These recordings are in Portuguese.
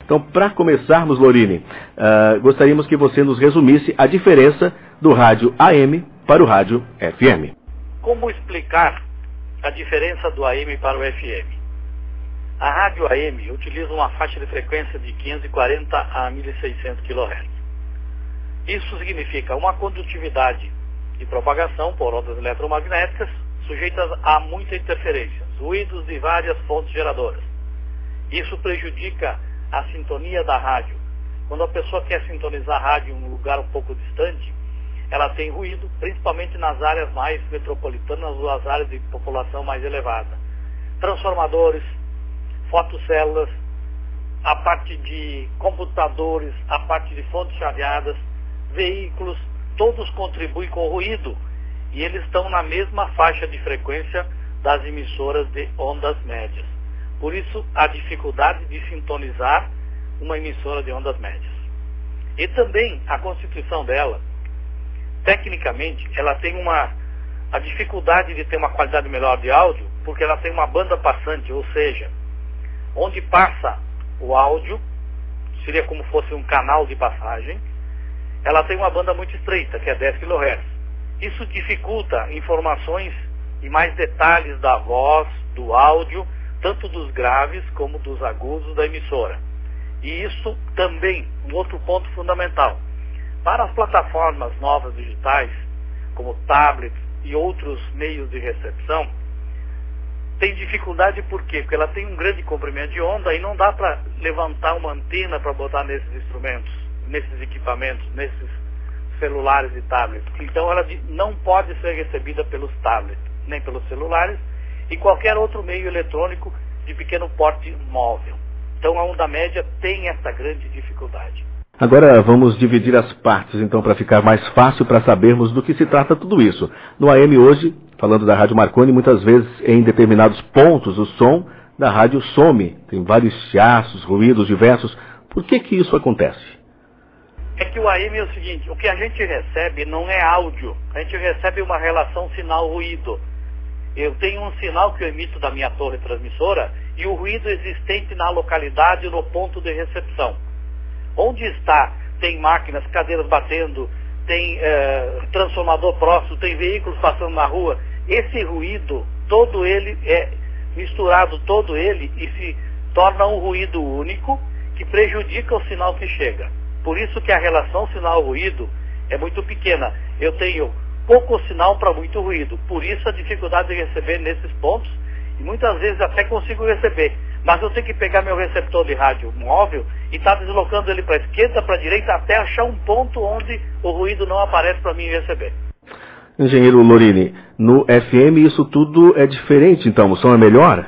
Então, para começarmos, Lorini, gostaríamos que você nos resumisse a diferença do rádio AM para o rádio FM. Como explicar a diferença do AM para o FM? A rádio AM utiliza uma faixa de frequência de 540 a 1600 kHz. Isso significa uma condutividade de propagação por ondas eletromagnéticas sujeitas a muita interferência, ruídos de várias fontes geradoras. Isso prejudica a sintonia da rádio. Quando a pessoa quer sintonizar a rádio em um lugar um pouco distante, ela tem ruído, principalmente nas áreas mais metropolitanas ou as áreas de população mais elevada. Transformadores, fotocélulas, a parte de computadores, a parte de fontes chaveadas, veículos, todos contribuem com o ruído e eles estão na mesma faixa de frequência das emissoras de ondas médias. Por isso, a dificuldade de sintonizar uma emissora de ondas médias. E também a constituição dela, tecnicamente, ela tem a dificuldade de ter uma qualidade melhor de áudio, porque ela tem uma banda passante, ou seja, onde passa o áudio, seria como fosse um canal de passagem, ela tem uma banda muito estreita, que é 10 kHz. Isso dificulta informações e mais detalhes da voz, do áudio, tanto dos graves como dos agudos da emissora. E isso também, um outro ponto fundamental. Para as plataformas novas digitais, como tablets e outros meios de recepção, tem dificuldade por quê? Porque ela tem um grande comprimento de onda e não dá para levantar uma antena para botar nesses instrumentos, nesses equipamentos, nesses celulares e tablets. Então ela não pode ser recebida pelos tablets, nem pelos celulares e qualquer outro meio eletrônico de pequeno porte móvel. Então a onda média tem essa grande dificuldade. Agora vamos dividir as partes, então, para ficar mais fácil para sabermos do que se trata tudo isso. No AM hoje, falando da Rádio Marconi, muitas vezes em determinados pontos o som da rádio some. Tem vários chiaços, ruídos diversos. Por que isso acontece? É que o AM é o seguinte, o que a gente recebe não é áudio, a gente recebe uma relação sinal-ruído. Eu tenho um sinal que eu emito da minha torre transmissora e o ruído existente na localidade, no ponto de recepção. Onde está, tem máquinas, cadeiras batendo, tem transformador próximo, tem veículos passando na rua. Esse ruído, todo ele é misturado, todo ele, e se torna um ruído único que prejudica o sinal que chega. Por isso que a relação sinal-ruído é muito pequena. Eu tenho pouco sinal para muito ruído. Por isso a dificuldade de receber nesses pontos, e muitas vezes até consigo receber. Mas eu tenho que pegar meu receptor de rádio móvel e estar deslocando ele para a esquerda, para a direita, até achar um ponto onde o ruído não aparece para mim receber. Engenheiro Lorini, no FM isso tudo é diferente, então? O som é melhor?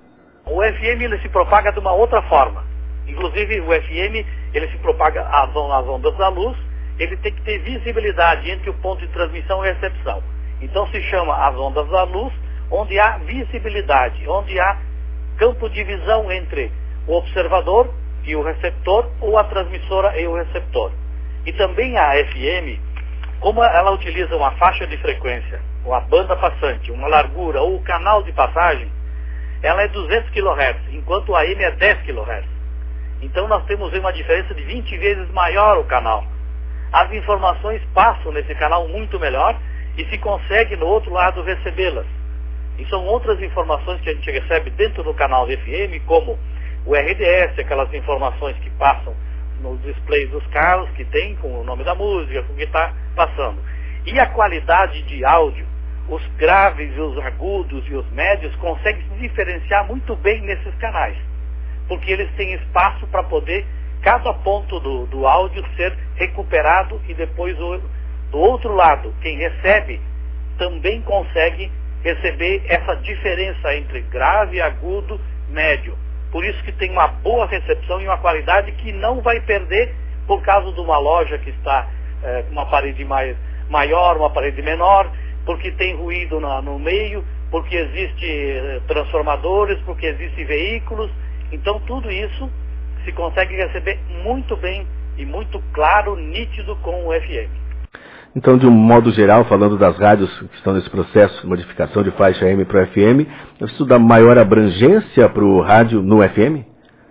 O FM ele se propaga de uma outra forma. Inclusive o FM ele se propaga às ondas da luz, ele tem que ter visibilidade entre o ponto de transmissão e recepção. Então se chama as ondas da luz, onde há visibilidade, onde há campo de visão entre o observador e o receptor, ou a transmissora e o receptor. E também a FM, como ela utiliza uma faixa de frequência, uma banda passante, uma largura ou o canal de passagem, ela é 200 kHz, enquanto o AM é 10 kHz. Então nós temos uma diferença de 20 vezes maior o canal. As informações passam nesse canal muito melhor e se consegue no outro lado recebê-las. E são outras informações que a gente recebe dentro do canal de FM, como o RDS, aquelas informações que passam nos displays dos carros, que tem com o nome da música, com o que está passando. E a qualidade de áudio, os graves, os agudos e os médios conseguem se diferenciar muito bem nesses canais, porque eles têm espaço para poder, cada ponto do áudio ser recuperado e depois do outro lado, quem recebe também consegue receber essa diferença entre grave, agudo, médio. Por isso que tem uma boa recepção e uma qualidade que não vai perder por causa de uma loja que está com uma parede maior, uma parede menor, porque tem ruído no meio, porque existe transformadores, porque existem veículos. Então tudo isso se consegue receber muito bem e muito claro, nítido com o FM. Então, de um modo geral, falando das rádios que estão nesse processo de modificação de faixa AM para o FM, isso dá maior abrangência para o rádio no FM?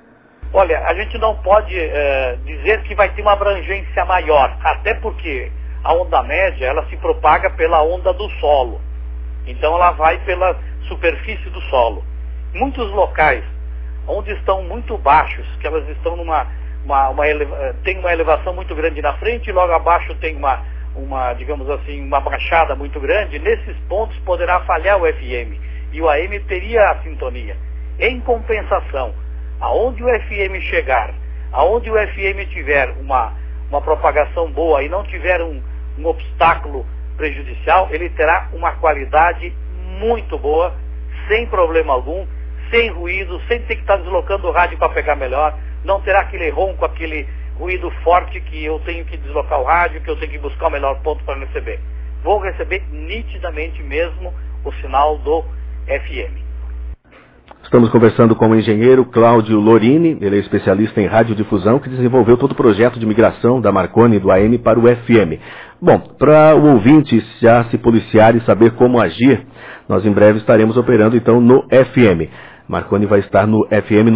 Olha, a gente não pode dizer que vai ter uma abrangência maior, até porque a onda média, ela se propaga pela onda do solo. Então ela vai pela superfície do solo. Muitos locais onde estão muito baixos, que elas estão tem uma elevação muito grande na frente e logo abaixo tem digamos assim, uma baixada muito grande, nesses pontos poderá falhar o FM e o AM teria a sintonia. Em compensação, aonde o FM chegar, aonde o FM tiver uma propagação boa e não tiver um obstáculo prejudicial, ele terá uma qualidade muito boa, sem problema algum, sem ruído, sem ter que estar deslocando o rádio para pegar melhor, não terá aquele ronco, aquele ruído forte que eu tenho que deslocar o rádio, que eu tenho que buscar o melhor ponto para receber. Vou receber nitidamente mesmo o sinal do FM. Estamos conversando com o engenheiro Cláudio Lorini, ele é especialista em radiodifusão, que desenvolveu todo o projeto de migração da Marconi do AM para o FM. Bom, para o ouvinte já se policiar e saber como agir, nós em breve estaremos operando então no FM. Marconi vai estar no FM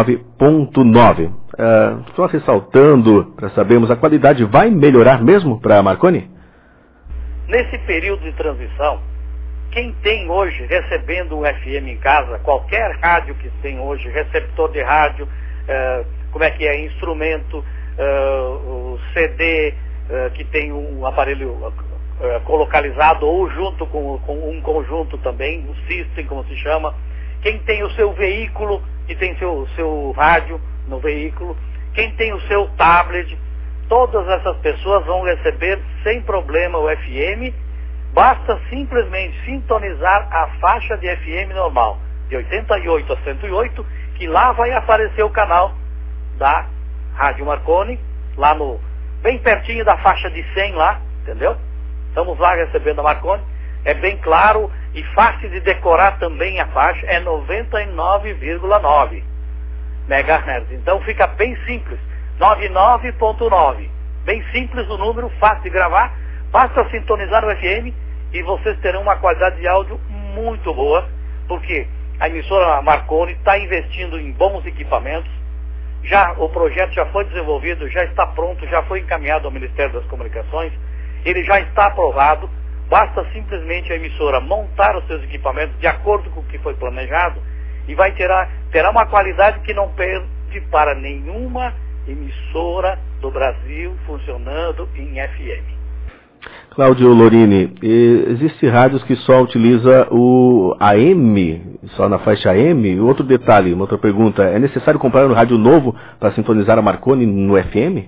99.9. Só ressaltando, para sabermos, a qualidade vai melhorar mesmo para a Marconi? Nesse período de transição, quem tem hoje recebendo um FM em casa, qualquer rádio que tem hoje, receptor de rádio, instrumento, o CD, que tem um aparelho colocalizado ou junto com um conjunto também, o system, como se chama, quem tem o seu veículo e tem seu rádio no veículo, quem tem o seu tablet, todas essas pessoas vão receber sem problema o FM. Basta simplesmente sintonizar a faixa de FM normal, de 88 a 108, que lá vai aparecer o canal da Rádio Marconi, lá bem pertinho da faixa de 100 lá, entendeu? Estamos lá recebendo a Marconi, é bem claro e fácil de decorar também a faixa, é 99,9 MHz. Então fica bem simples, 99.9, bem simples o número, fácil de gravar. Basta sintonizar o FM e vocês terão uma qualidade de áudio muito boa, porque a emissora Marconi está investindo em bons equipamentos. O projeto já foi desenvolvido, já está pronto, já foi encaminhado ao Ministério das Comunicações, ele já está aprovado. Basta simplesmente a emissora montar os seus equipamentos de acordo com o que foi planejado e terá uma qualidade que não perde para nenhuma emissora do Brasil funcionando em FM. Cláudio Lorini, existem rádios que só utiliza o AM, só na faixa AM? Outro detalhe, uma outra pergunta, é necessário comprar um rádio novo para sintonizar a Marconi no FM?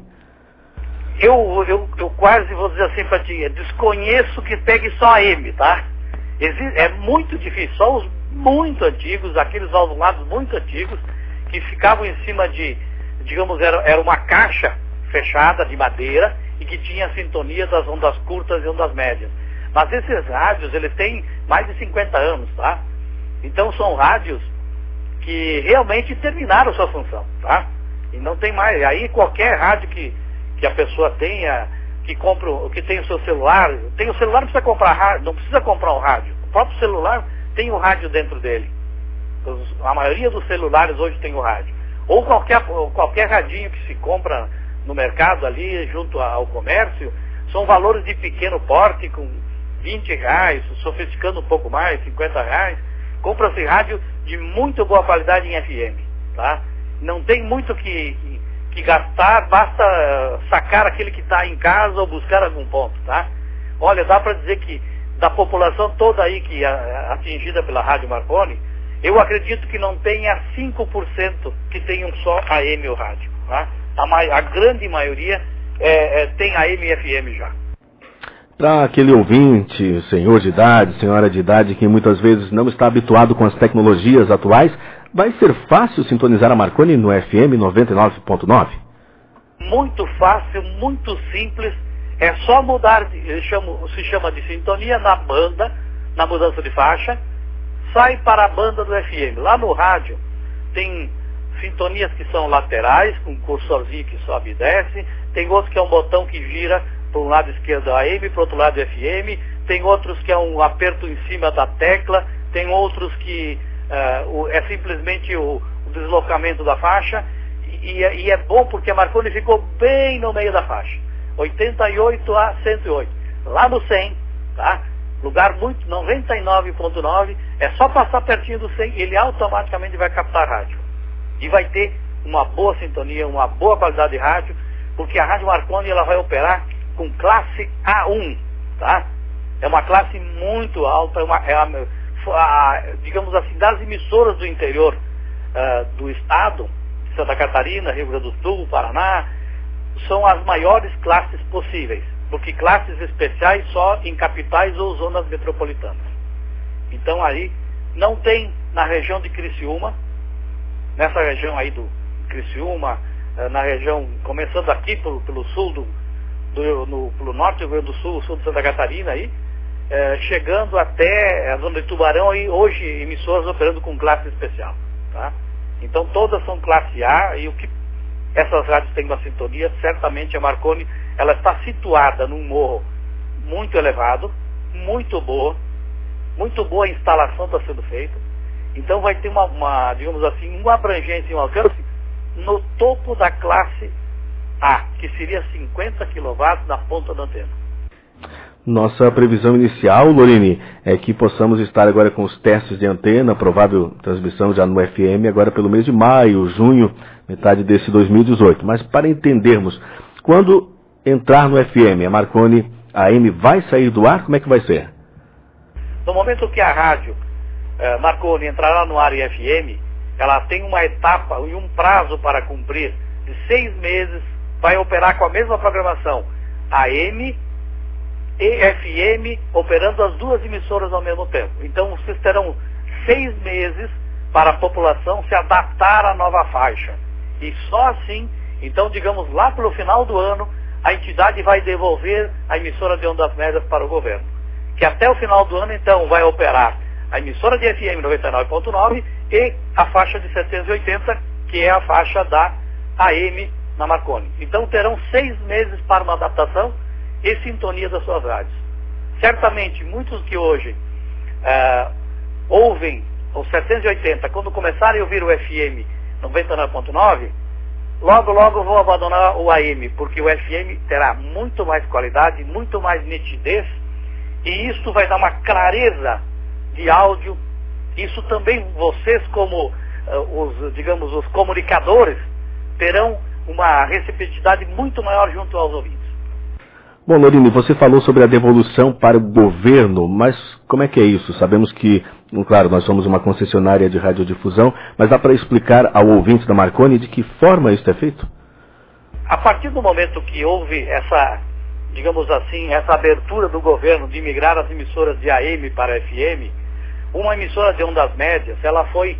Eu quase vou dizer assim para ti, desconheço que pegue só AM, tá? É muito difícil, só os muito antigos, aqueles valvulados muito antigos, que ficavam em cima digamos, era uma caixa fechada de madeira, e que tinha a sintonia das ondas curtas e ondas médias. Mas esses rádios, eles têm mais de 50 anos, tá? Então são rádios que realmente terminaram sua função, tá? E não tem mais. Aí qualquer rádio que a pessoa tenha, que tem o seu celular, não precisa comprar rádio, não precisa comprar um rádio. O próprio celular tem o rádio dentro dele. A maioria dos celulares hoje tem o rádio. Ou qualquer radinho que se compra no mercado ali, junto ao comércio, são valores de pequeno porte, com R$20, sofisticando um pouco mais, R$50. Compra-se rádio de muito boa qualidade em FM, tá? Não tem muito que gastar, basta sacar aquele que está em casa ou buscar algum ponto, tá? Olha, dá para dizer que da população toda aí que é atingida pela Rádio Marconi, eu acredito que não tenha 5% que tenham só AM ou rádio, tá? A grande maioria tem AM e FM já. Para aquele ouvinte, senhor de idade, senhora de idade, que muitas vezes não está habituado com as tecnologias atuais, vai ser fácil sintonizar a Marconi no FM 99.9? Muito fácil, muito simples. É só mudar, se chama de sintonia na banda, na mudança de faixa, sai para a banda do FM. Lá no rádio tem sintonias que são laterais, com um cursorzinho que sobe e desce, tem outros que é um botão que gira para um lado esquerdo AM, para o outro lado FM, tem outros que é um aperto em cima da tecla, tem outros que é simplesmente o deslocamento da faixa, E é bom porque a Marconi ficou bem no meio da faixa, 88 a 108, lá no 100, tá? Lugar muito, 99.9, é só passar pertinho do 100, ele automaticamente vai captar rádio. E vai ter uma boa sintonia, uma boa qualidade de rádio, porque a Rádio Marconi ela vai operar com classe A1, tá? É uma classe muito alta, digamos assim, das emissoras do interior do estado, Santa Catarina, Rio Grande do Sul, Paraná, são as maiores classes possíveis, porque classes especiais só em capitais ou zonas metropolitanas. Então aí não tem na região de Criciúma, nessa região aí do Criciúma, na região, começando aqui pelo sul, pelo norte do Rio Grande do Sul, sul de Santa Catarina aí, chegando até a zona de Tubarão aí, hoje emissoras operando com classe especial, tá? Então todas são classe A, e o que essas rádios têm uma sintonia, certamente a Marconi, ela está situada num morro muito elevado, muito boa a instalação está sendo feita, então vai ter uma digamos assim, uma abrangência e um alcance no topo da classe A, que seria 50 kW na ponta da antena. Nossa previsão inicial, Lorini, é que possamos estar agora com os testes de antena, provável transmissão já no FM, agora pelo mês de maio, junho, metade desse 2018. Mas para entendermos, quando entrar no FM, a Marconi AM vai sair do ar? Como é que vai ser? No momento que a rádio Marconi entrará no ar em FM, ela tem uma etapa e um prazo para cumprir de 6 meses, vai operar com a mesma programação AM e FM, operando as duas emissoras ao mesmo tempo. Então vocês terão 6 meses para a população se adaptar à nova faixa. E só assim, então digamos lá pelo final do ano, a entidade vai devolver a emissora de ondas médias para o governo. Que até o final do ano, então, vai operar a emissora de FM 99.9 e a faixa de 780, que é a faixa da AM na Marconi. Então terão 6 meses para uma adaptação e sintonia das suas rádios. Certamente, muitos que hoje ouvem o 780, quando começarem a ouvir o FM 99.9, logo vão abandonar o AM, porque o FM terá muito mais qualidade, muito mais nitidez, e isso vai dar uma clareza de áudio. Isso também vocês, como os comunicadores, terão uma receptividade muito maior junto aos ouvintes. Bom, Lorini, você falou sobre a devolução para o governo, mas como é que é isso? Sabemos que, claro, nós somos uma concessionária de radiodifusão, mas dá para explicar ao ouvinte da Marconi de que forma isso é feito? A partir do momento que houve essa, digamos assim, essa abertura do governo de migrar as emissoras de AM para FM, uma emissora de ondas médias, ela foi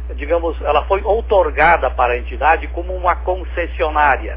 outorgada para a entidade como uma concessionária,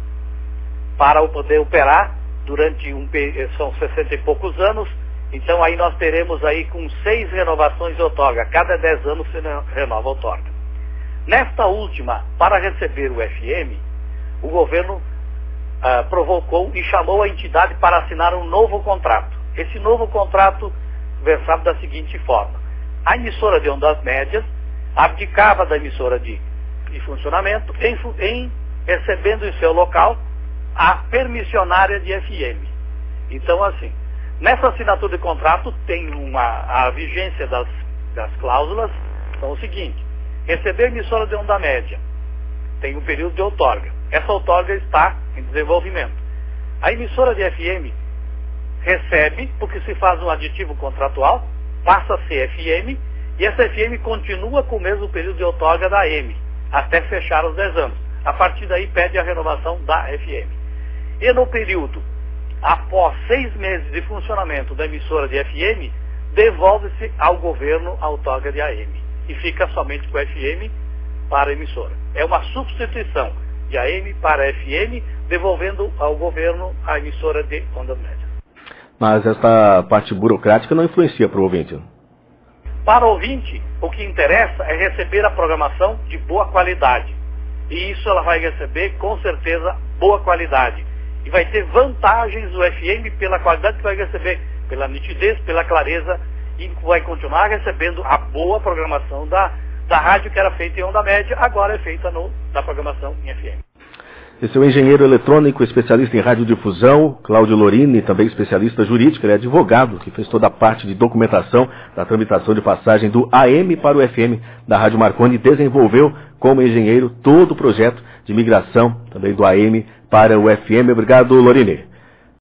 para poder operar durante são 60 e poucos anos. Então aí nós teremos aí com 6 renovações de outorga, cada 10 anos se renova a outorga. Nesta última, para receber o FM, o governo provocou e chamou a entidade para assinar um novo contrato. Esse novo contrato versava da seguinte forma: a emissora de ondas médias abdicava da emissora de funcionamento em recebendo em seu local a permissionária de FM. Então, assim, nessa assinatura de contrato tem a vigência das cláusulas, são o seguinte: receber emissora de onda média, tem um período de outorga. Essa outorga está em desenvolvimento. A emissora de FM recebe, porque se faz um aditivo contratual, passa a ser FM, e essa FM continua com o mesmo período de outorga da AM, até fechar os 10 anos. A partir daí pede a renovação da FM. E no período, após 6 meses de funcionamento da emissora de FM, devolve-se ao governo a outorga de AM. E fica somente com FM para a emissora. É uma substituição de AM para FM, devolvendo ao governo a emissora de ondas médias. Mas essa parte burocrática não influencia para o ouvinte? Para o ouvinte, o que interessa é receber a programação de boa qualidade. E isso ela vai receber, com certeza, boa qualidade. E vai ter vantagens do FM pela qualidade que vai receber, pela nitidez, pela clareza, e vai continuar recebendo a boa programação da da rádio que era feita em onda média, agora é feita na programação em FM. Esse é o engenheiro eletrônico, especialista em radiodifusão, Cláudio Lorini, também especialista jurídico, ele é advogado, que fez toda a parte de documentação da tramitação de passagem do AM para o FM da Rádio Marconi e desenvolveu como engenheiro todo o projeto de migração também do AM para o FM. Obrigado, Lorini.